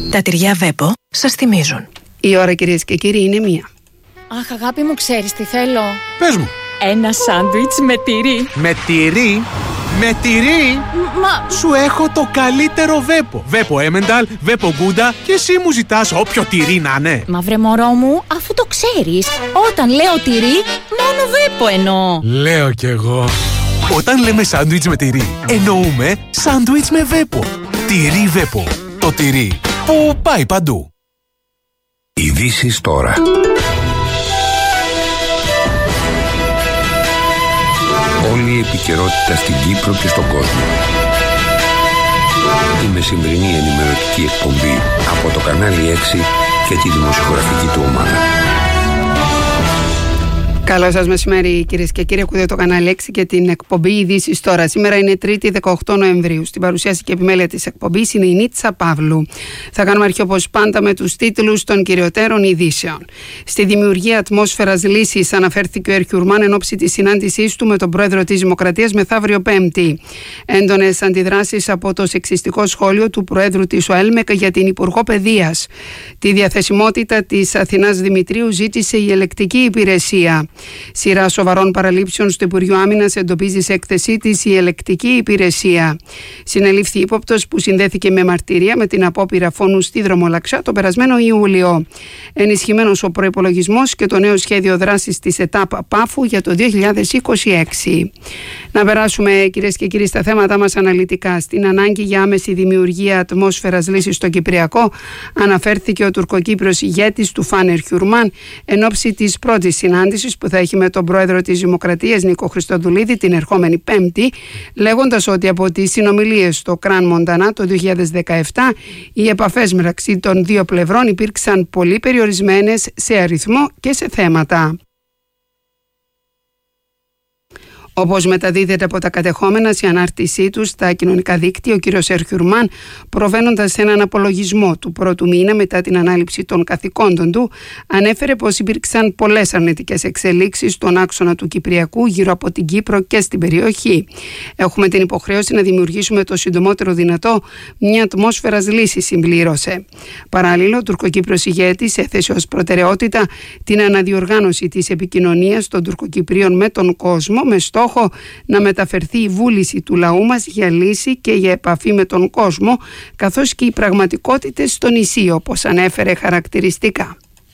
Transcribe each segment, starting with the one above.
Τα τυριά Βέπο σας θυμίζουν. Η ώρα, κυρίες και κύριοι, είναι 1. Αχ, αγάπη μου, ξέρεις τι θέλω? Πες μου. Ένα σάντουιτς με τυρί. Με τυρί? Με τυρί? Μα... Σου έχω το καλύτερο Βέπο. Βέπο Έμενταλ, Βέπο Γκούντα και εσύ μου ζητάς όποιο τυρί να είναι. Μα βρε μωρό μου, αφού το ξέρεις, όταν λέω τυρί, μόνο Βέπο εννοώ. Λέω κι εγώ. Όταν λέμε σάντουιτς με τυρί, εννοούμε σάντουιτς με Βέπο. Τυρί Βέπο. Το τυρί που πάει παντού. Ειδήσεις τώρα. Όλη η επικαιρότητα στην Κύπρο και στον κόσμο. Η μεσημβρινή ενημερωτική εκπομπή από το κανάλι 6 και τη δημοσιογραφική του ομάδα. Καλό σας μεσημέρι, κυρίες και κύριοι. Ακούτε το κανάλι 6 και την εκπομπή Ειδήσεις τώρα. Σήμερα είναι 3η 18 Νοεμβρίου. Στην παρουσίαση και επιμέλεια της εκπομπής είναι η Νίτσα Παύλου. Θα κάνουμε αρχή όπως πάντα με τους τίτλους των κυριωτέρων ειδήσεων. Στη δημιουργία ατμόσφαιρας λύσης αναφέρθηκε ο Ερχιουρμάν εν ώψη της συνάντησής του με τον πρόεδρο της Δημοκρατίας μεθαύριο Πέμπτη. Έντονες αντιδράσεις από το σεξιστικό σχόλιο του προέδρου της ΟΕΛΜΕΚ για την Υπουργό Παιδείας. Τη διαθεσιμότητα της Αθηνάς Δημητρίου ζήτησε η ελεκτική υπηρεσία. Σειρά σοβαρών παραλήψεων στο Υπουργείο Άμυνας εντοπίζει σε έκθεσή της η ελεκτική υπηρεσία. Συνελήφθη ύποπτος που συνδέθηκε με μαρτυρία με την απόπειρα φόνου στη Δρομολαξιά τον περασμένο Ιούλιο. Ενισχυμένος ο προϋπολογισμός και το νέο σχέδιο δράσης της ΕΤΑΠ Πάφου για το 2026. Να περάσουμε, κυρίες και κύριοι, στα θέματα μας αναλυτικά. Στην ανάγκη για άμεση δημιουργία ατμόσφαιρας λύσης στο Κυπριακό αναφέρθηκε ο τουρκοκύπριος ηγέτης του Φαν Ερχιουρμάν εν ώψη της πρώτης συνάντησης που θα έχει με τον πρόεδρο της Δημοκρατίας Νίκο Χριστοδουλίδη την ερχόμενη Πέμπτη, λέγοντας ότι από τις συνομιλίες στο Κραν Μοντανά το 2017 οι επαφές μεταξύ των δύο πλευρών υπήρξαν πολύ περιορισμένες σε αριθμό και σε θέματα. Όπως μεταδίδεται από τα κατεχόμενα σε ανάρτησή του στα κοινωνικά δίκτυα, ο κ. Ερχιουρμάν, προβαίνοντας σε έναν απολογισμό του πρώτου μήνα μετά την ανάληψη των καθηκόντων του, ανέφερε πως υπήρξαν πολλές αρνητικές εξελίξεις στον άξονα του Κυπριακού γύρω από την Κύπρο και στην περιοχή. Έχουμε την υποχρέωση να δημιουργήσουμε το συντομότερο δυνατό μια ατμόσφαιρα λύσης, συμπλήρωσε. Παράλληλα, ο τουρκοκύπριος ηγέτης έθεσε ως προτεραιότητα την αναδιοργάνωση της επικοινωνίας των Τουρκοκυπρίων με τον κόσμο, με στόχο να μεταφερθεί η βούληση του λαού μας για λύση και για επαφή με τον κόσμο, καθώς και οι πραγματικότητες στο νησί, όπως ανέφερε χαρακτηριστικά.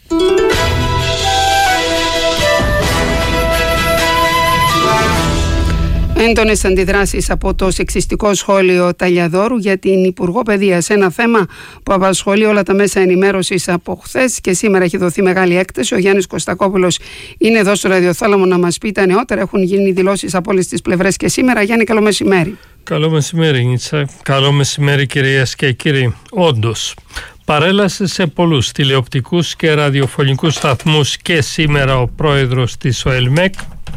Έντονες αντιδράσεις από το σεξιστικό σχόλιο Ταλιαδόρου για την Υπουργό Παιδείας. Ένα θέμα που απασχολεί όλα τα μέσα ενημέρωσης από χθες και σήμερα έχει δοθεί μεγάλη έκθεση. Ο Γιάννης Κωστακόπουλος είναι εδώ στο ραδιοθάλαμο να μας πει τα νεότερα. Έχουν γίνει δηλώσεις από όλες τις πλευρές και σήμερα. Γιάννη, καλό μεσημέρι. Καλό μεσημέρι, Νίτσα. Καλό μεσημέρι, κυρίες και κύριοι. Όντως, παρέλασε σε πολλούς τηλεοπτικούς και ραδιοφωνικούς σταθμούς και σήμερα ο πρόεδρος της ΟΕΛΜΕΚ.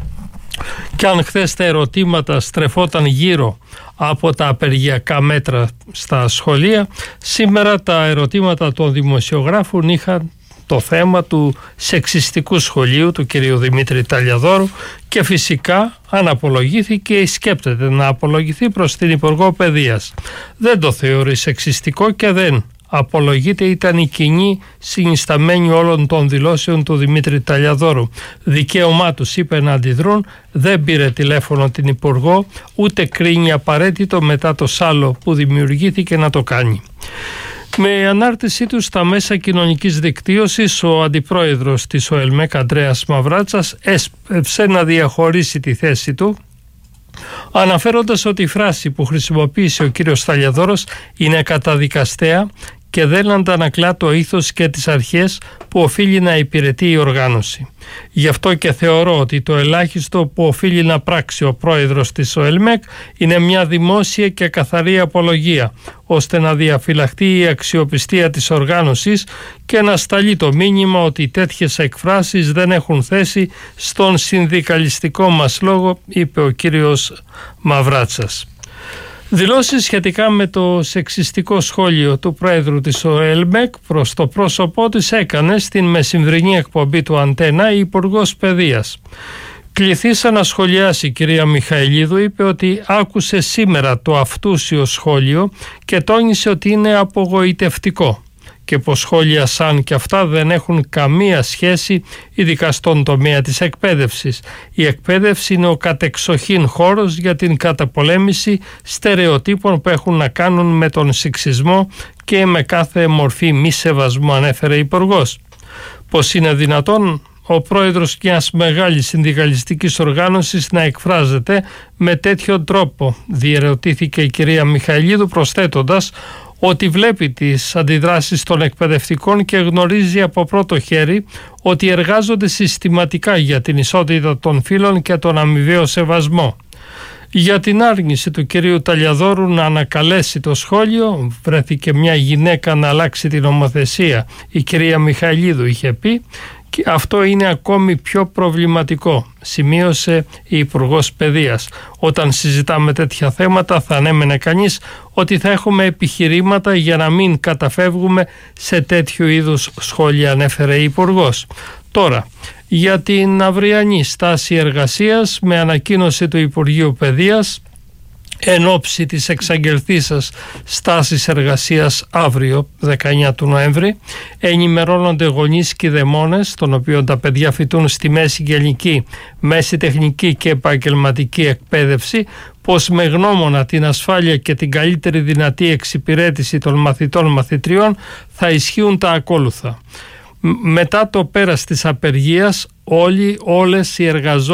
Και αν χθες τα ερωτήματα στρεφόταν γύρω από τα απεργιακά μέτρα στα σχολεία, σήμερα τα ερωτήματα των δημοσιογράφων είχαν το θέμα του σεξιστικού σχολείου του κ. Δημήτρη Ταλιαδόρου και φυσικά αν απολογήθηκε ή σκέπτεται να απολογηθεί προς την Υπουργό Παιδείας. Δεν το θεωρεί σεξιστικό και δεν απολογείται, ήταν η κοινή συνισταμένη όλων των δηλώσεων του Δημήτρη Ταλιαδόρου. Δικαίωμά τους, είπε, να αντιδρούν, δεν πήρε τηλέφωνο την Υπουργό, ούτε κρίνει απαραίτητο μετά το σάλο που δημιουργήθηκε να το κάνει. Με ανάρτησή του στα μέσα κοινωνικής δικτύωσης, ο αντιπρόεδρος της ΟΕΛΜΕΚ, Ανδρέας Μαυράτσας, έσπευσε να διαχωρίσει τη θέση του, αναφέροντας ότι η φράση που χρησιμοποίησε ο κύριος Ταλιαδόρος είναι καταδικαστέα και δεν αντανακλά το ήθος και τις αρχές που οφείλει να υπηρετεί η οργάνωση. Γι' αυτό και θεωρώ ότι το ελάχιστο που οφείλει να πράξει ο πρόεδρος της ΟΕΛΜΕΚ είναι μια δημόσια και καθαρή απολογία, ώστε να διαφυλαχτεί η αξιοπιστία της οργάνωσης και να σταλεί το μήνυμα ότι τέτοιες εκφράσεις δεν έχουν θέση στον συνδικαλιστικό μας λόγο, είπε ο κύριος Μαυράτσας. Δηλώσεις σχετικά με το σεξιστικό σχόλιο του πρόεδρου της ΟΕΛΜΕΚ προς το πρόσωπό της έκανε στην μεσημβρινή εκπομπή του Αντένα η Υπουργός Παιδείας. Κληθήσα να σχολιάσει η κυρία Μιχαηλίδου, είπε ότι άκουσε σήμερα το αυτούσιο σχόλιο και τόνισε ότι είναι απογοητευτικό και πως σχόλια σαν και αυτά δεν έχουν καμία σχέση, ειδικά στον τομέα της εκπαίδευσης. Η εκπαίδευση είναι ο κατεξοχήν χώρος για την καταπολέμηση στερεοτύπων που έχουν να κάνουν με τον σεξισμό και με κάθε μορφή μη σεβασμού, ανέφερε η Υπουργός. Πως είναι δυνατόν ο πρόεδρος μιας μεγάλης συνδικαλιστικής οργάνωσης να εκφράζεται με τέτοιο τρόπο, διερωτήθηκε η κυρία Μιχαηλίδου, προσθέτοντας ότι βλέπει τις αντιδράσεις των εκπαιδευτικών και γνωρίζει από πρώτο χέρι ότι εργάζονται συστηματικά για την ισότητα των φύλων και τον αμοιβαίο σεβασμό. Για την άρνηση του κυρίου Ταλιαδόρου να ανακαλέσει το σχόλιο, βρέθηκε μια γυναίκα να αλλάξει την νομοθεσία, η κυρία Μιχαηλίδου είχε πει, και αυτό είναι ακόμη πιο προβληματικό, σημείωσε η Υπουργός Παιδείας. Όταν συζητάμε τέτοια θέματα θα ανέμενε κανείς ότι θα έχουμε επιχειρήματα για να μην καταφεύγουμε σε τέτοιου είδους σχόλια, ανέφερε η Υπουργός. Τώρα, για την αυριανή στάση εργασίας, με ανακοίνωση του Υπουργείου Παιδείας, εν ώψη της εξαγγελθήσας στάσης εργασίας αύριο 19 του Νοέμβρη, ενημερώνονται γονείς και δαιμόνες, των οποίων τα παιδιά φοιτούν στη μέση γενική, μέση τεχνική και επαγγελματική εκπαίδευση, πως με γνώμονα την ασφάλεια και την καλύτερη δυνατή εξυπηρέτηση των μαθητών-μαθητριών θα ισχύουν τα ακόλουθα. Μετά το πέρας της απεργίας, όλες οι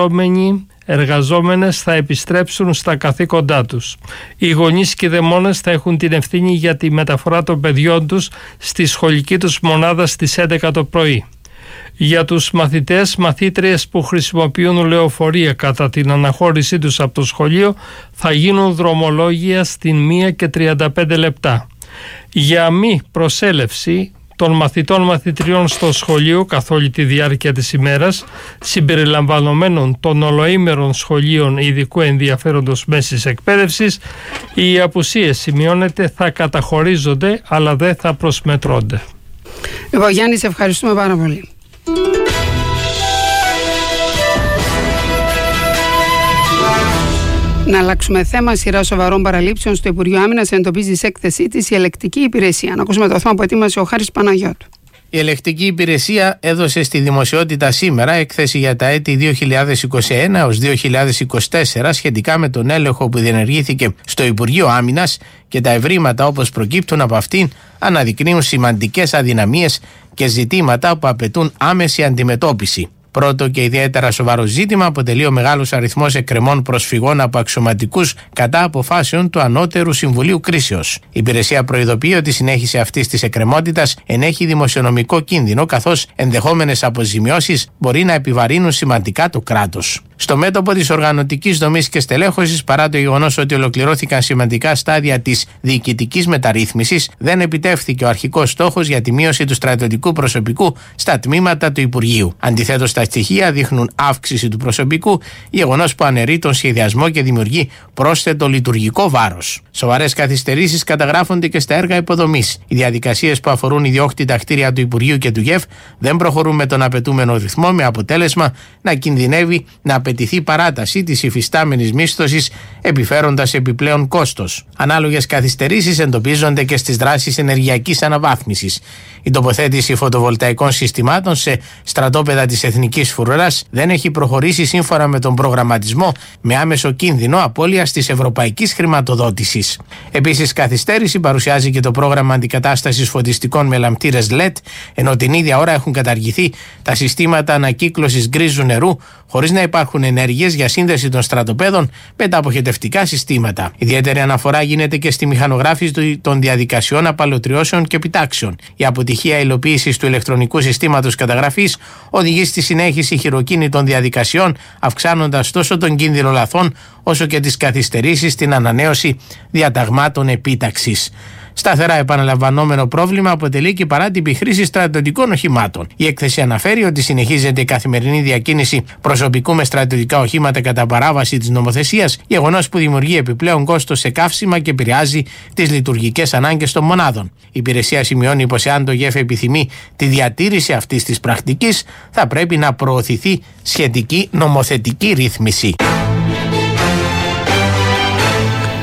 εργαζόμενες θα επιστρέψουν στα καθήκοντά τους. Οι γονείς και οι δαιμόνες θα έχουν την ευθύνη για τη μεταφορά των παιδιών τους στη σχολική τους μονάδα στις 11 το πρωί. Για τους μαθήτριες που χρησιμοποιούν λεωφορεία κατά την αναχώρησή τους από το σχολείο θα γίνουν δρομολόγια στην 1 και 35 λεπτά. Για μη προσέλευση των μαθητών-μαθητριών στο σχολείο καθ' όλη τη διάρκεια της ημέρας, συμπεριλαμβανομένων των ολοήμερων σχολείων ειδικού ενδιαφέροντος μέσης εκπαίδευσης, οι απουσίες, σημειώνεται, θα καταχωρίζονται αλλά δεν θα προσμετρώνται. Εγώ, Γιάννη, σε ευχαριστούμε πάρα πολύ. Να αλλάξουμε θέμα. Σειρά σοβαρών παραλήψεων στο Υπουργείο Άμυνας εντοπίζει σε έκθεσή της η ελεκτική υπηρεσία. Να ακούσουμε το θέμα που ετοίμασε ο Χάρης Παναγιώτου. Η ελεκτική υπηρεσία έδωσε στη δημοσιότητα σήμερα έκθεση για τα έτη 2021 έως 2024 σχετικά με τον έλεγχο που διενεργήθηκε στο Υπουργείο Άμυνας, και τα ευρήματα όπως προκύπτουν από αυτήν αναδεικνύουν σημαντικές αδυναμίες και ζητήματα που απαιτούν άμεση αντιμετώπιση. Πρώτο και ιδιαίτερα σοβαρό ζήτημα αποτελεί ο μεγάλος αριθμός εκκρεμών προσφυγών από αξιωματικούς κατά αποφάσεων του Ανώτερου Συμβουλίου Κρίσεως. Η υπηρεσία προειδοποιεί ότι η συνέχιση αυτής της εκκρεμότητας ενέχει δημοσιονομικό κίνδυνο, καθώς ενδεχόμενες αποζημιώσεις μπορεί να επιβαρύνουν σημαντικά το κράτος. Στο μέτωπο της οργανωτικής δομής και στελέχωσης, παρά το γεγονός ότι ολοκληρώθηκαν σημαντικά στάδια της διοικητικής μεταρρύθμισης, δεν επιτεύχθηκε ο αρχικός στόχος για τη μείωση του στρατιωτικού προσωπικού στα τμήματα του Υπουργείου. Αντιθέτως, τα στοιχεία δείχνουν αύξηση του προσωπικού, γεγονός που αναιρεί τον σχεδιασμό και δημιουργεί πρόσθετο λειτουργικό βάρος. Σοβαρές καθυστερήσεις καταγράφονται και στα έργα υποδομής. Οι διαδικασίες που αφορούν ιδιόκτητα κτίρια του Υπουργείου και του ΓΕΦ δεν προχωρούν με τον απαιτούμενο ρυθμό, με αποτέλεσμα να κινδυνεύει να απαιτηθεί παράταση της υφιστάμενης μίσθωσης, επιφέροντας επιπλέον κόστος. Ανάλογες καθυστερήσεις εντοπίζονται και στις δράσεις ενεργειακής αναβάθμισης. Η τοποθέτηση φωτοβολταϊκών συστημάτων σε στρατόπεδα της Εθνικής Φρουράς δεν έχει προχωρήσει σύμφωνα με τον προγραμματισμό, με άμεσο κίνδυνο απώλειας της ευρωπαϊκής χρηματοδότησης. Επίσης, καθυστέρηση παρουσιάζει και το πρόγραμμα αντικατάστασης φωτιστικών με λαμπτήρες LED, ενώ την ίδια ώρα έχουν καταργηθεί τα συστήματα ανακύκλωσης γκρίζου νερού, χωρίς να υπάρχουν ενέργειες για σύνδεση των στρατοπέδων με τα αποχετευτικά συστήματα. Ιδιαίτερη αναφορά γίνεται και στη μηχανογράφηση των διαδικασιών απαλωτριώσεων και επιτάξεων. Η αποτυχία υλοποίησης του ηλεκτρονικού συστήματος καταγραφής οδηγεί στη συνέχιση χειροκίνητων διαδικασιών, αυξάνοντας τόσο τον κίνδυνο λαθών όσο και τις καθυστερήσεις στην ανανέωση διαταγμάτων επίταξης. Σταθερά επαναλαμβανόμενο πρόβλημα αποτελεί και η παράτυπη χρήση στρατιωτικών οχημάτων. Η έκθεση αναφέρει ότι συνεχίζεται η καθημερινή διακίνηση προσωπικού με στρατιωτικά οχήματα κατά παράβαση της νομοθεσίας, γεγονός που δημιουργεί επιπλέον κόστος σε καύσιμα και επηρεάζει τις λειτουργικές ανάγκες των μονάδων. Η υπηρεσία σημειώνει πως εάν το ΓΕΦ επιθυμεί τη διατήρηση αυτής της πρακτικής, θα πρέπει να προωθηθεί σχετική νομοθετική ρύθμιση.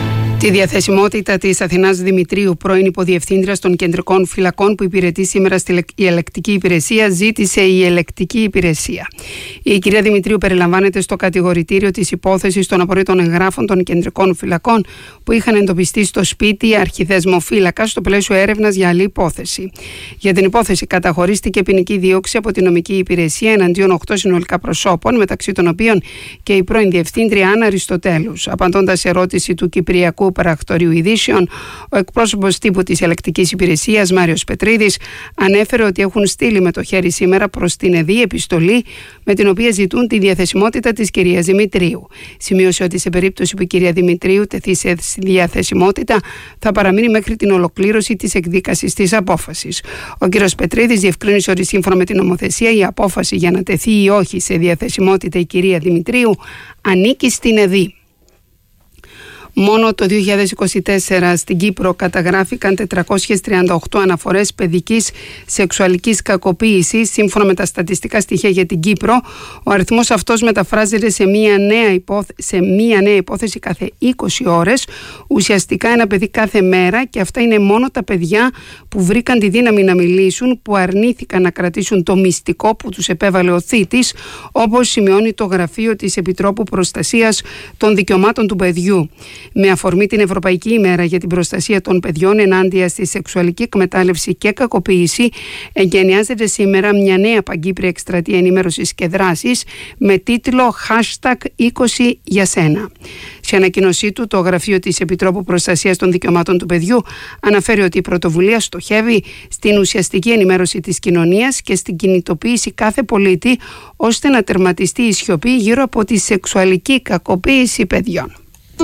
Τη διαθεσιμότητα της Αθηνάς Δημητρίου, πρώην υποδιευθύντριας των κεντρικών φυλακών που υπηρετεί σήμερα στη ελεκτική υπηρεσία, ζήτησε η ελεκτική υπηρεσία. Η κυρία Δημητρίου περιλαμβάνεται στο κατηγορητήριο της υπόθεσης των απορρίτων εγγράφων των κεντρικών φυλακών που είχαν εντοπιστεί στο σπίτι αρχιδεσμοφύλακα στο πλαίσιο έρευνας για άλλη υπόθεση. Για την υπόθεση καταχωρίστηκε ποινική δίωξη από την νομική υπηρεσία εναντίον 8 συνολικά προσώπων, μεταξύ των οποίων και η πρώην διευθύντρια Άννα Αριστοτέλους. Απαντώντας σε ερώτηση του Κυπριακού Παρακτορείου Ειδήσεων, ο εκπρόσωπος τύπου της ελεκτικής υπηρεσίας, Μάριος Πετρίδης, ανέφερε ότι έχουν στείλει με το χέρι σήμερα προς την ΕΔΗ επιστολή με την οποία ζητούν τη διαθεσιμότητα της κυρίας Δημητρίου. Σημείωσε ότι σε περίπτωση που η κυρία Δημητρίου τεθεί σε διαθεσιμότητα, θα παραμείνει μέχρι την ολοκλήρωση της εκδίκασης της απόφασης. Ο κ. Πετρίδης διευκρίνησε ότι σύμφωνα με την νομοθεσία η απόφαση για να τεθεί ή όχι σε διαθεσιμότητα η κυρία Δημητρίου ανήκει στην ΕΔΗ. Μόνο το 2024 στην Κύπρο καταγράφηκαν 438 αναφορές παιδικής σεξουαλικής κακοποίησης. Σύμφωνα με τα στατιστικά στοιχεία για την Κύπρο, ο αριθμός αυτός μεταφράζεται σε μία νέα υπόθεση κάθε 20 ώρες, ουσιαστικά ένα παιδί κάθε μέρα, και αυτά είναι μόνο τα παιδιά που βρήκαν τη δύναμη να μιλήσουν, που αρνήθηκαν να κρατήσουν το μυστικό που τους επέβαλε ο θήτης, όπως σημειώνει το γραφείο της Επιτρόπου Προστασίας των Δικαιωμάτων του Παιδιού. Με αφορμή την Ευρωπαϊκή ημέρα για την προστασία των παιδιών ενάντια στη σεξουαλική εκμετάλλευση και κακοποίηση, εγκαινιάζεται σήμερα μια νέα παγκύπρια εκστρατεία ενημέρωσης και δράσης με τίτλο #20 για σένα. Σε ανακοίνωσή του, το γραφείο της Επιτρόπου Προστασίας των Δικαιωμάτων του Παιδιού αναφέρει ότι η πρωτοβουλία στοχεύει στην ουσιαστική ενημέρωση της κοινωνίας και στην κινητοποίηση κάθε πολίτη, ώστε να τερματιστεί η σιωπή γύρω από τη σεξουαλική κακοποίηση παιδιών.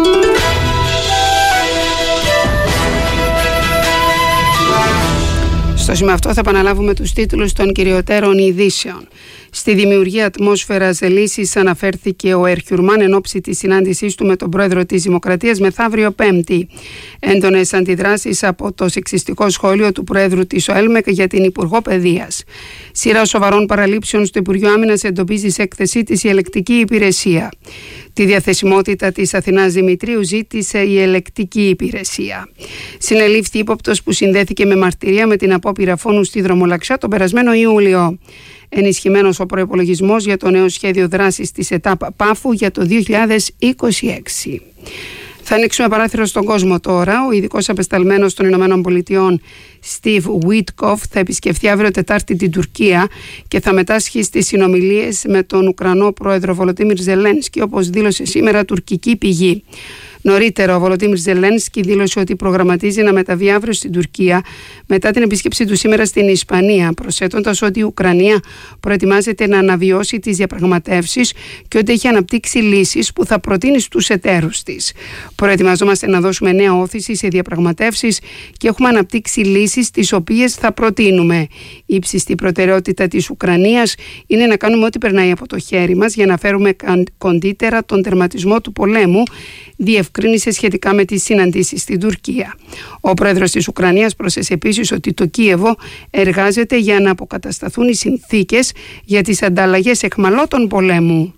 Στο σημείο αυτό θα επαναλάβουμε τους τίτλους των κυριωτέρων ειδήσεων. Στη δημιουργία ατμόσφαιρας λύσης αναφέρθηκε ο Ερχιουρμάν εν ώψη της συνάντησής του με τον πρόεδρο της Δημοκρατίας μεθαύριο Πέμπτη. Έντονες αντιδράσεις από το σεξιστικό σχόλιο του πρόεδρου της ΟΕΛΜΕΚ για την Υπουργό Παιδείας. Σειρά σοβαρών παραλήψεων στο Υπουργείο Άμυνας εντοπίζει σε έκθεσή της η ελεκτική υπηρεσία. Τη διαθεσιμότητα της Αθηνάς Δημητρίου ζήτησε η ελεκτική υπηρεσία. Συνελήφθη ύποπτος που συνδέθηκε με μαρτυρία με την απόπειρα φόνου στη Δρομολαξιά τον περασμένο Ιούλιο. Ενισχυμένος ο προϋπολογισμός για το νέο σχέδιο δράσης της ΕΤΑΠ Πάφου για το 2026. Θα ανοίξουμε παράθυρο στον κόσμο τώρα. Ο ειδικός απεσταλμένος των Ηνωμένων Πολιτειών Steve Witkoff θα επισκεφθεί αύριο Τετάρτη την Τουρκία και θα μετάσχει στις συνομιλίες με τον Ουκρανό πρόεδρο Βολοντίμιρ Ζελένσκι, όπως δήλωσε σήμερα τουρκική πηγή. Νωρίτερα, ο Βολοντίμιρ Ζελένσκι δήλωσε ότι προγραμματίζει να μεταβεί αύριο στην Τουρκία μετά την επίσκεψή του σήμερα στην Ισπανία, προσθέτοντας ότι η Ουκρανία προετοιμάζεται να αναβιώσει τις διαπραγματεύσεις και ότι έχει αναπτύξει λύσεις που θα προτείνει στους εταίρους της. Προετοιμαζόμαστε να δώσουμε νέα όθηση σε διαπραγματεύσεις και έχουμε αναπτύξει λύσεις τις οποίες θα προτείνουμε. Η ύψιστη προτεραιότητα της Ουκρανίας είναι να κάνουμε ό,τι περνάει από το χέρι μας για να φέρουμε κοντύτερα τον τερματισμό του πολέμου, διευκρίνησε σχετικά με τις συναντήσεις στην Τουρκία. Ο πρόεδρος της Ουκρανίας πρόσθεσε επίσης ότι το Κίεβο εργάζεται για να αποκατασταθούν οι συνθήκες για τις ανταλλαγές αιχμαλώτων πολέμου.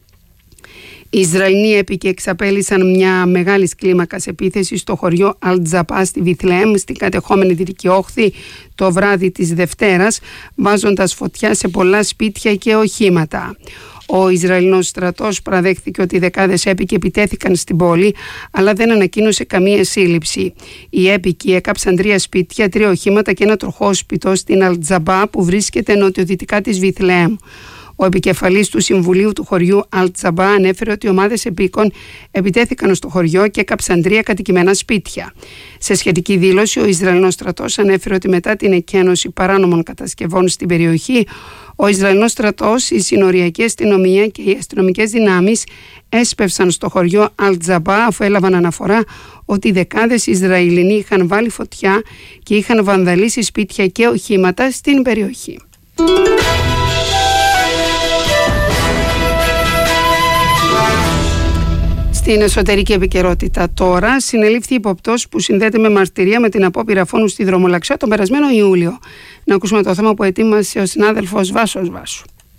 Οι Ισραηλοί έπικοι εξαπέλυσαν μια μεγάλης κλίμακας επίθεση στο χωριό Αλτζαπά στη Βιθλεέμ, στην κατεχόμενη Δυτική Όχθη, το βράδυ της Δευτέρας, βάζοντας φωτιά σε πολλά σπίτια και οχήματα. Ο Ισραηλινός στρατός παραδέχθηκε ότι δεκάδες έπικοι επιτέθηκαν στην πόλη, αλλά δεν ανακοίνωσε καμία σύλληψη. Οι έπικοι έκαψαν 3 σπίτια, 3 οχήματα και ένα τροχόσπιτο στην Αλτζαμπά που βρίσκεται νοτιοδυτικά της Βιθλεέμ. Ο επικεφαλής του Συμβουλίου του χωριού Αλτζαμπά ανέφερε ότι ομάδες επίκων επιτέθηκαν στο χωριό και έκαψαν 3 κατοικημένα σπίτια. Σε σχετική δήλωση, ο Ισραηλινός στρατός ανέφερε ότι μετά την εκένωση παράνομων κατασκευών στην περιοχή, ο Ισραηλινός στρατός, η συνοριακή αστυνομία και οι αστυνομικές δυνάμεις έσπευσαν στο χωριό Αλτζαμπά, αφού έλαβαν αναφορά ότι δεκάδες Ισραηλινοί είχαν βάλει φωτιά και είχαν βανδαλίσει σπίτια και οχήματα στην περιοχή. Στην εσωτερική επικαιρότητα τώρα, συνελήφθη υποπτός που συνδέεται με μαρτυρία με την απόπειρα φόνου στη Δρομολαξιά τον περασμένο Ιούλιο. Να ακούσουμε το θέμα που ετοίμασε ο συνάδελφος Βάσος Βάσου.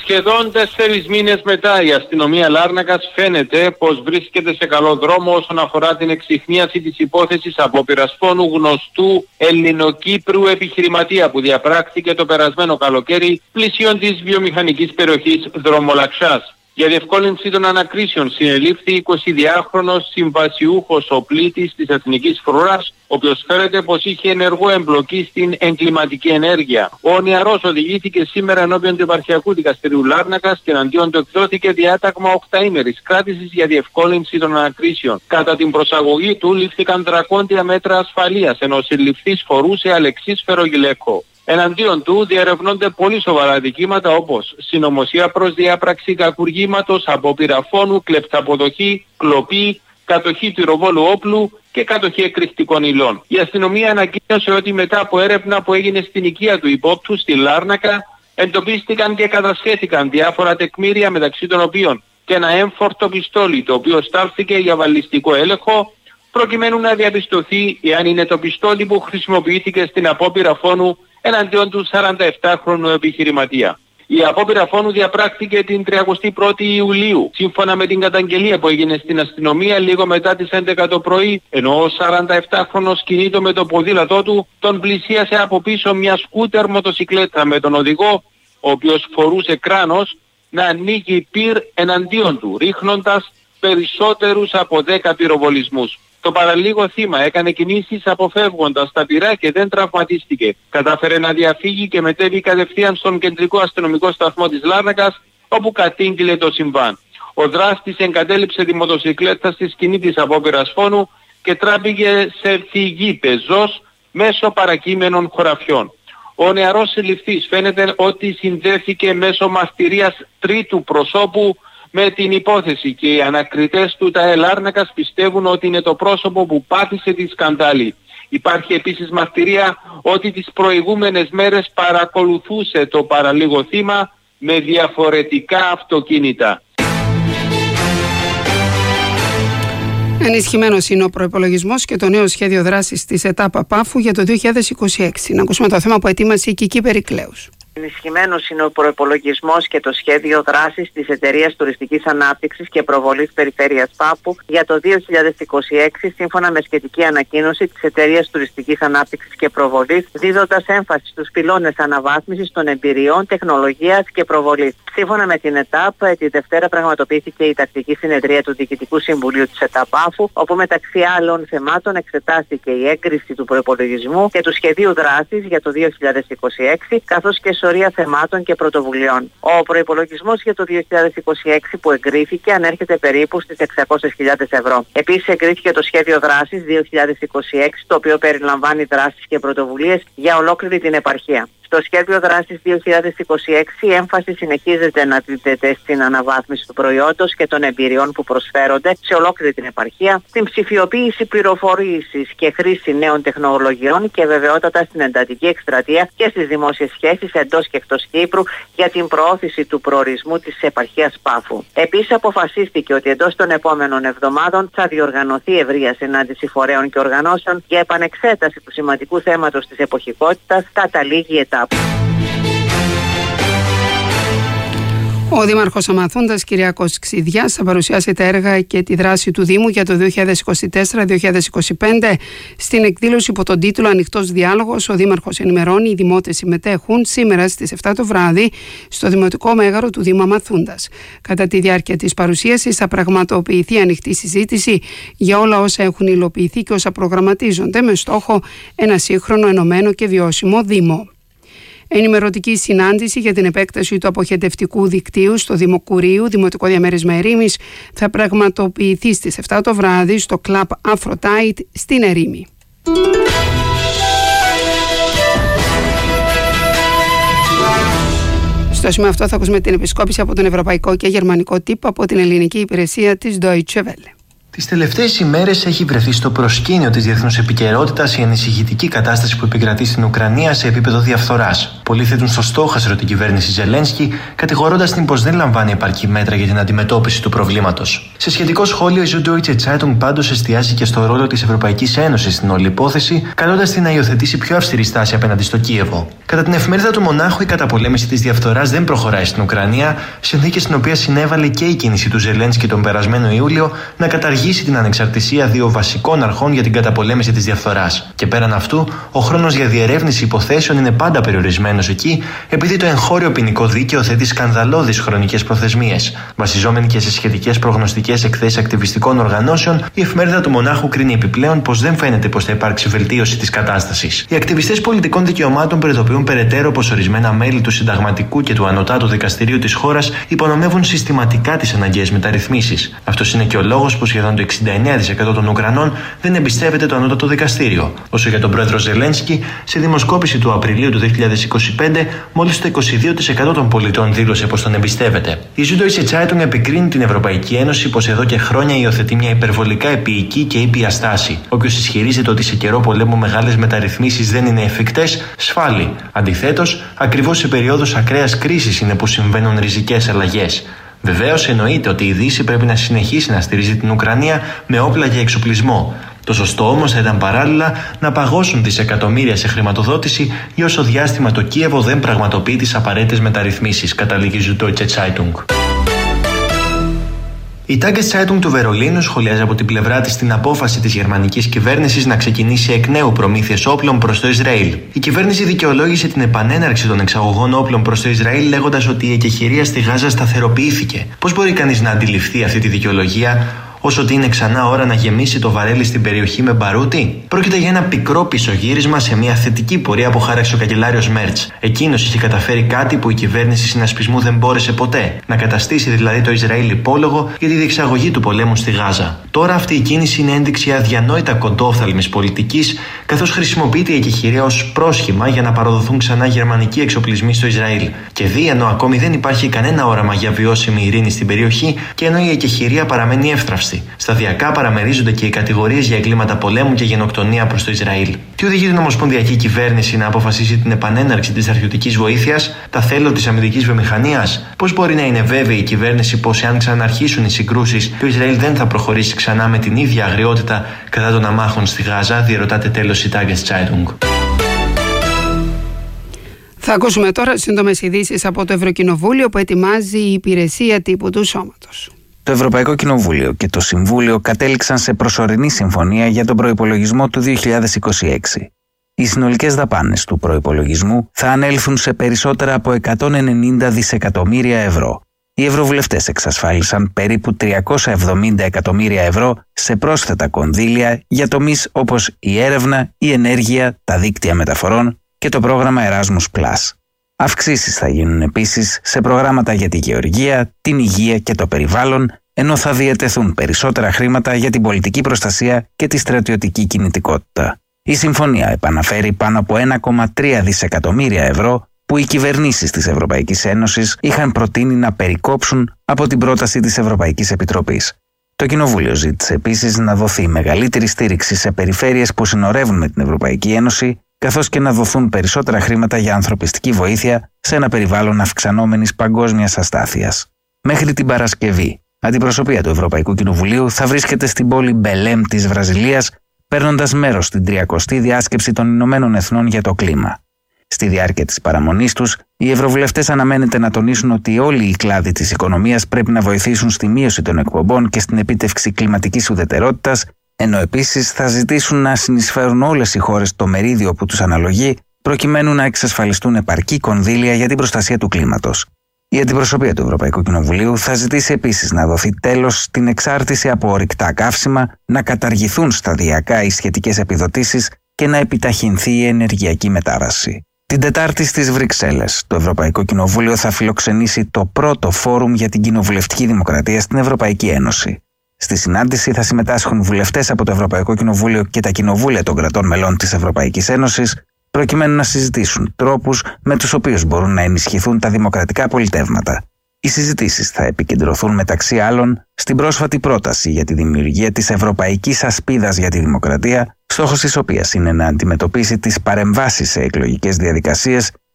Σχεδόν 4 μήνες μετά, η αστυνομία Λάρνακας φαίνεται πως βρίσκεται σε καλό δρόμο όσον αφορά την εξιχνίαση της υπόθεσης απόπειρας φόνου γνωστού Ελληνοκύπρου επιχειρηματία που διαπράχθηκε το περασμένο καλοκαίρι πλησίον της βιομηχανικής περιοχής Δρομολαξιάς. Για διευκόλυνση των ανακρίσεων συνελήφθη 22χρονος συμβασιούχος οπλίτης της Εθνικής Φρουράς, ο οποίος φέρεται πως είχε ενεργό εμπλοκή στην εγκληματική ενέργεια. Ο νεαρός οδηγήθηκε σήμερα ενώπιον του Επαρχιακού Δικαστηρίου Λάρνακας και εναντίον του εκδόθηκε διάταγμα 8ήμερης κράτησης για διευκόλυνση των ανακρίσεων. Κατά την προσαγωγή του λήφθηκαν δρακόντια μέτρα ασφαλείας, ενώ ο συλληφθής φορούσε αλεξίσφαιρο γυλαίκο. Εναντίον του διερευνώνται πολύ σοβαρά δικήματα όπως συνωμοσία προς διάπραξη κακουργήματος, απόπειρα φόνου, κλεπταποδοχή, κλοπή, κατοχή πυροβόλου όπλου και κατοχή εκρηκτικών υλών. Η αστυνομία ανακοίνωσε ότι μετά από έρευνα που έγινε στην οικία του υπόπτου στη Λάρνακα εντοπίστηκαν και κατασχέθηκαν διάφορα τεκμήρια, μεταξύ των οποίων και ένα έμφορτο πιστόλι το οποίο στάλθηκε για βαλιστικό έλεγχο προκειμένου να διαπιστωθεί εάν είναι το πιστόλι που χρησιμοποιήθηκε στην απόπειρα φόνου εναντίον του 47χρονου επιχειρηματία. Η απόπειρα φόνου διαπράχθηκε την 31η Ιουλίου, σύμφωνα με την καταγγελία που έγινε στην αστυνομία λίγο μετά τις 11 το πρωί, ενώ ο 47χρονος κινείτο με το ποδήλατό του τον πλησίασε από πίσω μια σκούτερ μοτοσικλέτα με τον οδηγό, ο οποίος φορούσε κράνος, να ανοίγει πυρ εναντίον του, ρίχνοντας περισσότερους από 10 πυροβολισμούς. Το παραλίγο θύμα έκανε κινήσεις αποφεύγοντας τα πυρά και δεν τραυματίστηκε. Κατάφερε να διαφύγει και μετέβη κατευθείαν στον κεντρικό αστυνομικό σταθμό της Λάρνακας, όπου κατήγγειλε το συμβάν. Ο δράστης εγκατέλειψε τη μοτοσικλέτα στη σκηνή της απόπειρας φόνου και τράπηκε σε φυγή πεζός μέσω παρακείμενων χωραφιών. Ο νεαρός συλληφθής φαίνεται ότι συνδέθηκε μέσω μαστηρίας τρίτου προσώπου με την υπόθεση και οι ανακριτές του ΤΑΕ Λάρνακας πιστεύουν ότι είναι το πρόσωπο που πάτησε τη σκανδάλη. Υπάρχει επίσης μαρτυρία ότι τις προηγούμενες μέρες παρακολουθούσε το παραλίγο θύμα με διαφορετικά αυτοκίνητα. Ενισχυμένος είναι ο προϋπολογισμός και το νέο σχέδιο δράσης της ΕΤΑΠ Πάφου για το 2026. Να ακούσουμε το θέμα που ετοίμασε η Κική Περικλέους. Ενισχυμένος είναι ο προϋπολογισμός και το σχέδιο δράσης της Εταιρείας Τουριστικής Ανάπτυξης και Προβολής Περιφέρειας Πάφου για το 2026, σύμφωνα με σχετική ανακοίνωση της Εταιρείας Τουριστικής Ανάπτυξης και Προβολής, δίδοντας έμφαση στους πυλώνες αναβάθμισης των εμπειριών, τεχνολογίας και προβολής. Σύμφωνα με την ΕΤΑΠ, τη Δευτέρα πραγματοποιήθηκε η τακτική συνεδρία του Διοικητικού Συμβουλίου της ΕΤΑΠ Πάφου, όπου μεταξύ άλλων θεμάτων εξετάστηκε η έγκριση του προϋπολογισμού και του σχεδίου δράσης για το 2026, καθώς και σωρία θεμάτων και πρωτοβουλειών. Ο προϋπολογισμός για το 2026 που εγκρίθηκε ανέρχεται περίπου στις 600.000 ευρώ. Επίσης εγκρίθηκε το σχέδιο δράσης 2026, το οποίο περιλαμβάνει δράσεις και πρωτοβουλίες για ολόκληρη την επαρχία. Στο σχέδιο δράσης 2026 η έμφαση συνεχίζεται να δίδεται στην αναβάθμιση του προϊόντος και των εμπειριών που προσφέρονται σε ολόκληρη την επαρχία, στην ψηφιοποίηση πληροφορήσης και χρήση νέων τεχνολογιών και βεβαιότατα στην εντατική εκστρατεία και στις δημόσιες σχέσεις εντός και εκτός Κύπρου για την προώθηση του προορισμού της επαρχίας Πάφου. Επίσης αποφασίστηκε ότι εντός των επόμενων εβδομάδων θα διοργανωθεί ευρεία συνάντηση φορέων και οργανώσεων για επανεξέταση του σημαντικού θέματος της εποχικότητας κατά λίγη ΕΤΑΠ. Ο Δήμαρχος Αμαθούντας Κυριάκος Ξιδιάς θα παρουσιάσει τα έργα και τη δράση του Δήμου για το 2024-2025 στην εκδήλωση υπό τον τίτλο «Ανοιχτός διάλογος». Ο Δήμαρχος ενημερώνει, οι δημότες συμμετέχουν σήμερα στις 7 το βράδυ στο Δημοτικό Μέγαρο του Δήμου Αμαθούντας. Κατά τη διάρκεια της παρουσίασης θα πραγματοποιηθεί ανοιχτή συζήτηση για όλα όσα έχουν υλοποιηθεί και όσα προγραμματίζονται με στόχο ένα σύγχρονο, ενωμένο και βιώσιμο Δήμο. Ενημερωτική συνάντηση για την επέκταση του αποχετευτικού δικτύου στο Δήμο Κουρίου, Δημοτικό Διαμέρισμα Ερήμης, θα πραγματοποιηθεί στις 7 το βράδυ στο κλαμπ Αφροτάιτ στην Ερήμη. Στο σημείο αυτό θα ακούσουμε την επισκόπηση από τον ευρωπαϊκό και γερμανικό τύπο από την ελληνική υπηρεσία της Deutsche Welle. Τις τελευταίες ημέρες έχει βρεθεί στο προσκήνιο της διεθνούς επικαιρότητας η ανησυχητική κατάσταση που επικρατεί στην Ουκρανία σε επίπεδο διαφθοράς. Πολλοί θέτουν στο στόχαστρο την κυβέρνηση Ζελένσκι, κατηγορώντας την πως δεν λαμβάνει επαρκή μέτρα για την αντιμετώπιση του προβλήματος. Σε σχετικό σχόλιο, η Süddeutsche Zeitung πάντως εστιάζει και στο ρόλο της Ευρωπαϊκής Ένωσης στην όλη υπόθεση, καλώντας την να υιοθετήσει πιο αυστηρή στάση απέναντι στο Κίεβο. Κατά την εφημερίδα του Μονάχου, η καταπολέμηση της διαφθοράς δεν προχωράει στην Ουκρανία, συνθήκη στην οποία συνέβαλε και η κίνηση του Ζελένσκι τον περασμένο Ιούλιο να καταργήσει την ανεξαρτησία δύο βασικών αρχών για την καταπολέμηση της διαφθοράς. Και πέραν αυτού, ο χρόνος για διερεύνηση υποθέσεων είναι πάντα περιορισμένος εκεί, επειδή το εγχώριο ποινικό δίκαιο θέτει σκανδαλώδεις χρονικές προθεσμίες. Βασιζόμενοι και σε σχετικές προγνωστικές εκθέσεις ακτιβιστικών οργανώσεων, η εφημερίδα του Μονάχου κρίνει επιπλέον πως δεν φαίνεται πως θα υπάρξει βελτίωση της κατάστασης. Οι ακτιβιστές πολιτικών δικαιωμάτων προειδοποιούν περαιτέρω πως ορισμένα μέλη του Συνταγματικού και του Ανωτάτου Δικαστηρίου της χώρας υπονομεύουν συστηματικά τις αναγκαίες μεταρρυθμίσεις. Αυτός είναι και ο λόγος που σχεδόν το 69% των Ουκρανών δεν εμπιστεύεται το Ανώτατο Δικαστήριο. Όσο για τον πρόεδρο Ζελένσκι, σε δημοσκόπηση του Απριλίου του 2025, μόλις το 22% των πολιτών δήλωσε πως τον εμπιστεύεται. Η Süddeutsche Zeitung επικρίνει την Ευρωπαϊκή Ένωση πως εδώ και χρόνια υιοθετεί μια υπερβολικά επίοικη και ήπια στάση. Όποιος ισχυρίζεται ότι σε καιρό πολέμου μεγάλες μεταρρυθμίσεις δεν είναι εφικτές, σφάλει. Αντιθέτως, ακριβώς σε περίοδους ακραίας κρίσης είναι που συμβαίνουν ριζικές αλλαγές. Βεβαίως, εννοείται ότι η Δύση πρέπει να συνεχίσει να στηρίζει την Ουκρανία με όπλα και εξοπλισμό. Το σωστό όμως θα ήταν παράλληλα να παγώσουν δισεκατομμύρια σε χρηματοδότηση για όσο διάστημα το Κίεβο δεν πραγματοποιεί τις απαραίτητες μεταρρυθμίσεις, καταλήγει η Süddeutsche Zeitung. Η Tageszeitung του Βερολίνου σχολιάζει από την πλευρά της την απόφαση της γερμανικής κυβέρνησης να ξεκινήσει εκ νέου προμήθειες όπλων προς το Ισραήλ. Η κυβέρνηση δικαιολόγησε την επανέναρξη των εξαγωγών όπλων προς το Ισραήλ λέγοντας ότι η εκεχηρία στη Γάζα σταθεροποιήθηκε. Πώς μπορεί κανείς να αντιληφθεί αυτή τη δικαιολογία, όσο ότι είναι ξανά ώρα να γεμίσει το βαρέλι στην περιοχή με μπαρούτι? Πρόκειται για ένα πικρό πισωγύρισμα σε μια θετική πορεία που χάραξε ο καγκελάριος Μέρτς. Εκείνος είχε καταφέρει κάτι που η κυβέρνηση συνασπισμού δεν μπόρεσε ποτέ, να καταστήσει δηλαδή το Ισραήλ υπόλογο για τη διεξαγωγή του πολέμου στη Γάζα. Τώρα αυτή η κίνηση είναι ένδειξη αδιανόητα κοντόφθαλμης πολιτικής, καθώς χρησιμοποιείται η εκεχηρία ως πρόσχημα για να παραδοθούν ξανά γερμανικοί εξοπλισμοί στο Ισραήλ. Και ενώ ακόμη δεν υπάρχει κανένα όραμα για βιώσιμη ειρήνη στην περιοχή και ενώ η εκεχηρία παραμένει εύθραυστη. Σταδιακά παραμερίζονται και οι κατηγορίες για εγκλήματα πολέμου και γενοκτονία προς το Ισραήλ. Τι οδηγεί την ομοσπονδιακή κυβέρνηση να αποφασίσει την επανέναρξη της στρατιωτικής βοήθειας, τα θέλω της αμυντικής βιομηχανίας? Πώς μπορεί να είναι βέβαιη η κυβέρνηση πως εάν ξαναρχίσουν οι συγκρούσεις, το Ισραήλ δεν θα προχωρήσει ξανά με την ίδια αγριότητα κατά των αμάχων στη Γάζα, διερωτάται τέλος η Tageszeitung. Θα ακούσουμε τώρα σύντομες ειδήσεις από το Ευρωκοινοβούλιο που ετοιμάζει η υπηρεσία τύπου του Σώματος. Το Ευρωπαϊκό Κοινοβούλιο και το Συμβούλιο κατέληξαν σε προσωρινή συμφωνία για τον προϋπολογισμό του 2026. Οι συνολικές δαπάνες του προϋπολογισμού θα ανέλθουν σε περισσότερα από 190 δισεκατομμύρια ευρώ. Οι ευρωβουλευτές εξασφάλισαν περίπου 370 εκατομμύρια ευρώ σε πρόσθετα κονδύλια για τομείς όπως η έρευνα, η ενέργεια, τα δίκτυα μεταφορών και το πρόγραμμα Erasmus+. Αυξήσεις θα γίνουν επίσης σε προγράμματα για τη γεωργία, την υγεία και το περιβάλλον, ενώ θα διατεθούν περισσότερα χρήματα για την πολιτική προστασία και τη στρατιωτική κινητικότητα. Η συμφωνία επαναφέρει πάνω από 1,3 δισεκατομμύρια ευρώ που οι κυβερνήσεις της Ευρωπαϊκής Ένωσης είχαν προτείνει να περικόψουν από την πρόταση της Ευρωπαϊκής Επιτροπής. Το Κοινοβούλιο ζήτησε επίσης να δοθεί μεγαλύτερη στήριξη σε περιφέρειες που συνορεύουν με την Ευρωπαϊκή Ένωση, καθώς και να δοθούν περισσότερα χρήματα για ανθρωπιστική βοήθεια σε ένα περιβάλλον αυξανόμενης παγκόσμιας αστάθειας. Μέχρι την Παρασκευή, αντιπροσωπεία του Ευρωπαϊκού Κοινοβουλίου θα βρίσκεται στην πόλη Μπελέμ της Βραζιλίας, παίρνοντας μέρος στην 30η διάσκεψη των Ηνωμένων Εθνών για το κλίμα. Στη διάρκεια της παραμονής τους, οι ευρωβουλευτές αναμένεται να τονίσουν ότι όλοι οι κλάδοι της οικονομίας πρέπει να βοηθήσουν στη μείωση των εκπομπών και στην επίτευξη κλιματικής ουδετερότητας, ενώ επίσης θα ζητήσουν να συνεισφέρουν όλες οι χώρες το μερίδιο που τους αναλογεί, προκειμένου να εξασφαλιστούν επαρκή κονδύλια για την προστασία του κλίματος. Η αντιπροσωπεία του Ευρωπαϊκού Κοινοβουλίου θα ζητήσει επίσης να δοθεί τέλος στην εξάρτηση από ορυκτά καύσιμα, να καταργηθούν σταδιακά οι σχετικές επιδοτήσεις και να επιταχυνθεί η ενεργειακή μετάβαση. Την Τετάρτη στις Βρυξέλλες, το Ευρωπαϊκό Κοινοβούλιο θα φιλοξενήσει το πρώτο φόρουμ για την κοινοβουλευτική δημοκρατία στην Ευρωπαϊκή Ένωση. Στη συνάντηση θα συμμετάσχουν βουλευτές από το Ευρωπαϊκό Κοινοβούλιο και τα κοινοβούλια των κρατών μελών της Ευρωπαϊκής Ένωσης, προκειμένου να συζητήσουν τρόπους με τους οποίους μπορούν να ενισχυθούν τα δημοκρατικά πολιτεύματα. Οι συζητήσεις θα επικεντρωθούν μεταξύ άλλων στην πρόσφατη πρόταση για τη δημιουργία της Ευρωπαϊκής Ασπίδας για τη Δημοκρατία, στόχος της οποίας είναι να αντιμετωπίσει τις παρεμβάσεις σε εκλογικές διαδικασίες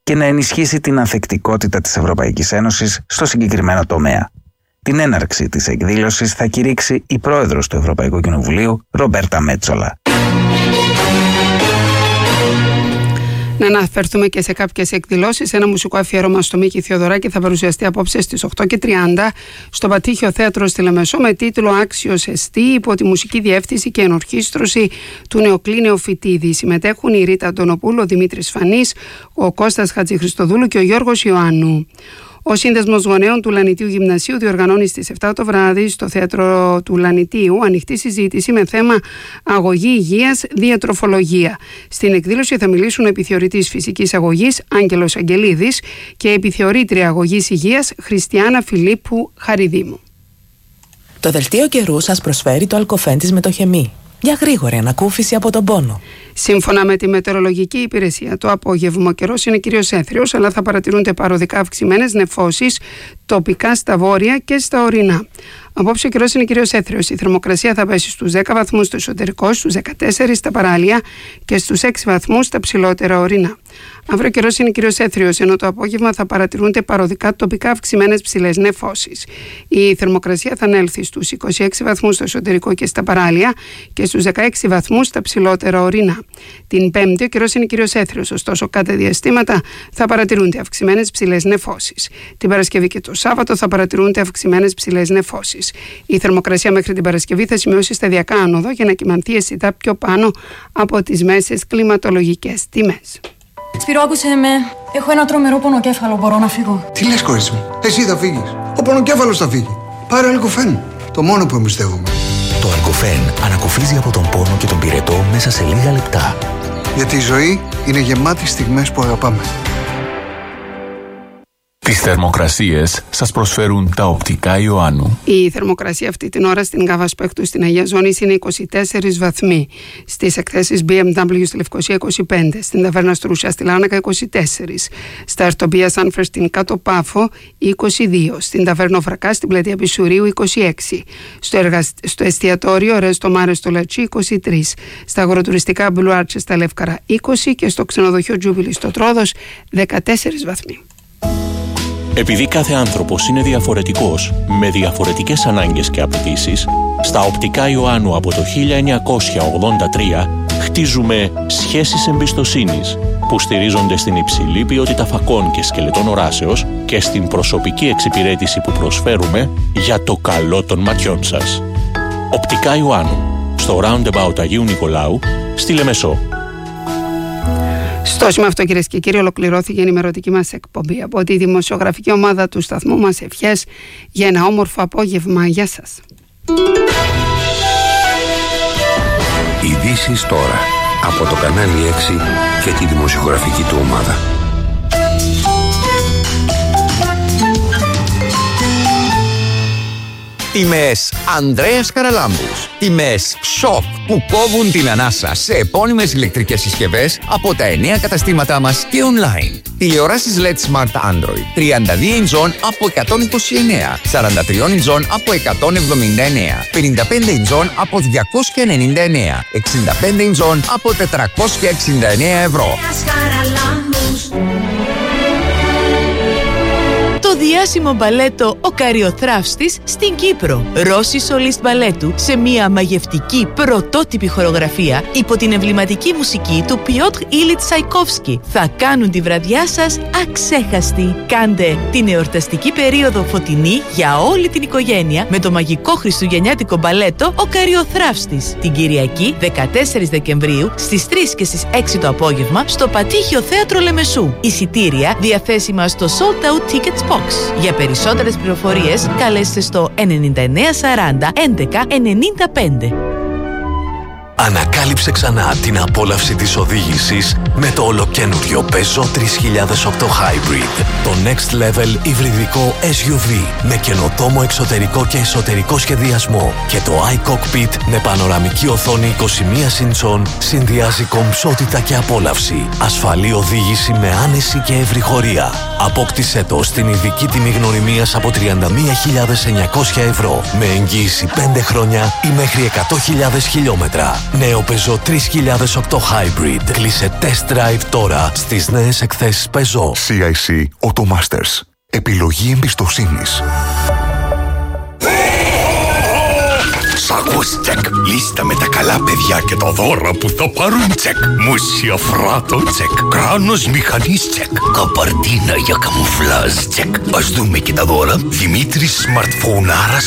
και να ενισχύσει την ανθεκτικότητα της Ευρωπαϊκής Ένωσης στο συγκεκριμένο τομέα. Την έναρξη της εκδήλωσης θα κηρύξει η πρόεδρος του Ευρωπαϊκού Κοινοβουλίου, Ρομπέρτα Μέτσολα. Να αναφερθούμε και σε κάποιες εκδηλώσεις. Ένα μουσικό αφιέρωμα στο Μίκη Θεοδωράκη θα παρουσιαστεί απόψε στις 8:30 στο Πατήχιο Θέατρο στη Λεμεσό με τίτλο «Άξιος εστί» υπό τη μουσική διεύθυνση και ενορχήστρωση του Νεοκλή Νεοφυτίδη. Συμμετέχουν η Ρίτα Αντωνοπούλου, ο Δημήτρης Φανής, ο Κώστας Χατζηχριστοδούλου και ο Γιώργος Ιωάννου. Ο Σύνδεσμος Γονέων του Λανιτίου Γυμνασίου διοργανώνει στις 7 το βράδυ στο θέατρο του Λανιτίου ανοιχτή συζήτηση με θέμα αγωγή υγείας, διατροφολογία. Στην εκδήλωση θα μιλήσουν ο επιθεωρητής φυσικής αγωγής Άγγελος Αγγελίδης και επιθεωρήτρια αγωγής υγείας Χριστιάνα Φιλίππου Χαριδίμου. Το δελτίο καιρού σας προσφέρει το Αλκοφέν της Μετοχεμή για γρήγορη ανακούφιση από τον πόνο. Σύμφωνα με τη μετεωρολογική υπηρεσία, το απόγευμα ο καιρός είναι κυρίως έθριος, αλλά θα παρατηρούνται παροδικά αυξημένες νεφώσεις τοπικά στα βόρεια και στα ορεινά. Απόψε ο καιρός είναι κυρίως έθριος. Η θερμοκρασία θα πέσει στους 10 βαθμούς στο εσωτερικό, στους 14 στα παράλια και στους 6 βαθμούς στα ψηλότερα ορεινά. Αύριο ο καιρός είναι κυρίως έθριος, ενώ το απόγευμα θα παρατηρούνται παροδικά τοπικά αυξημένες ψηλές νεφώσεις. Η θερμοκρασία θα ανέλθει στους 26 βαθμούς στο εσωτερικό και στα παράλια και στους 16 βαθμούς στα ψηλότερα ορεινά. Την Πέμπτη ο καιρός είναι κυρίως έθριος, ωστόσο κατά διαστήματα θα παρατηρούνται αυξημένες ψηλές νεφώσεις. Την Παρασκευή και το Σάββατο θα παρατηρούνται αυξημένες ψηλές νεφώσεις. Η θερμοκρασία μέχρι την Παρασκευή θα σημειώσει σταδιακά άνοδο για να κυμανθεί αισθητά πιο πάνω από τις μέσες κλιματολογικές τιμές. Σπύρο, άκουσε με. Έχω ένα τρομερό πονοκέφαλο. Μπορώ να φύγω? Τι λες, κορίτσι μου? Εσύ θα φύγεις. Ο πονοκέφαλος θα φύγει. Πάρε Αλκοφέν. Το μόνο που εμπιστεύομαι. Το Αλκοφέν ανακουφίζει από τον πόνο και τον πυρετό μέσα σε λίγα λεπτά. Γιατί η ζωή είναι γεμάτη στιγμές που αγαπάμε. Τις θερμοκρασίες σας προσφέρουν τα οπτικά Ιωάννου. Η θερμοκρασία αυτή την ώρα στην Γάβα Σπέκτου στην Αγία Ζώνης είναι 24 βαθμοί. Στις εκθέσεις BMW στη Λευκοσία 25, στην Ταβέρνα Στρούσια στη Λάρνακα 24, στα Ερτομπία Σάνφερ στην Κάτω Πάφο 22, στην Ταβέρνα Φρακά στην Πλατεία Πισουρίου 26, στο εστιατόριο Ρέστο Μάρε στο Λατσί 23, στα αγροτουριστικά Μπλουάρτσε στα Λεύκαρα 20 και στο ξενοδοχείο Τζούμπιλι στο Τρόδος 14 βαθμοί. Επειδή κάθε άνθρωπος είναι διαφορετικός, με διαφορετικές ανάγκες και απαιτήσεις, στα οπτικά Ιωάννου από το 1983 χτίζουμε σχέσεις εμπιστοσύνης που στηρίζονται στην υψηλή ποιότητα φακών και σκελετών οράσεως και στην προσωπική εξυπηρέτηση που προσφέρουμε για το καλό των ματιών σας. Οπτικά Ιωάννου, στο Roundabout Αγίου Νικολάου, στη Λεμεσό. Στο σημείο αυτό, κυρίες και κύριοι, ολοκληρώθηκε η ενημερωτική μας εκπομπή από τη δημοσιογραφική ομάδα του σταθμού μας. Ευχές για ένα όμορφο απόγευμα. Γεια σας. Ειδήσεις τώρα από το κανάλι 6 και τη δημοσιογραφική του ομάδα. Τιμές Ανδρέας Καραλάμπους. Τιμές σοκ που κόβουν την ανάσα σε επώνυμες ηλεκτρικές συσκευές από τα 9 καταστήματά μας και online. Τηλεοράσεις LED Smart Android 32 inch από 129, 43 inch από 179, 55 inch από 299, 65 inch από 469 ευρώ. Το διάσημο μπαλέτο «Ο Καριοθράφστης» στην Κύπρο. Ρώση σολίστ μπαλέτου σε μια μαγευτική πρωτότυπη χορογραφία υπό την εμβληματική μουσική του Πιότρ Ήλιτ Τσαϊκόφσκι. Θα κάνουν τη βραδιά σας αξέχαστη. Κάντε την εορταστική περίοδο φωτεινή για όλη την οικογένεια με το μαγικό χριστουγεννιάτικο μπαλέτο «Ο Καριοθράφστης» την Κυριακή 14 Δεκεμβρίου στις 3 και στις 6 το απόγευμα στο Πατήχιο Θέατρο Λεμεσού. Εισιτήρια διαθέσιμα στο Sold Out Tickets Box. Για περισσότερες πληροφορίες καλέστε στο 9940 1195. Ανακάλυψε ξανά την απόλαυση της οδήγησης με το ολοκαίνουργιο Peugeot 3008 Hybrid. Το next level υβριδικό SUV με καινοτόμο εξωτερικό και εσωτερικό σχεδιασμό και το iCockpit με πανοραμική οθόνη 21 ιντσών συνδυάζει κομψότητα και απόλαυση. Ασφαλή οδήγηση με άνεση και ευρυχωρία. Απόκτησέ το στην ειδική τιμή γνωριμίας από 31.900 ευρώ με εγγύηση 5 χρόνια ή μέχρι 100.000 χιλιόμετρα. Νέο Peugeot 3008 Hybrid. Κλείσε test drive τώρα στις νέες εκθέσεις Peugeot. CIC Automasters. Επιλογή εμπιστοσύνης. Σ' ακούς, τσεκ. Λίστα με τα καλά παιδιά και τα δώρα που θα πάρουν, τσεκ. Μουσια φράτο, τσεκ. Κράνος μηχανής, τσεκ. Καπαρτίνα για καμουφλάζ, τσεκ. Ας δούμε και τα δώρα. Δημήτρης Smartphone, άρα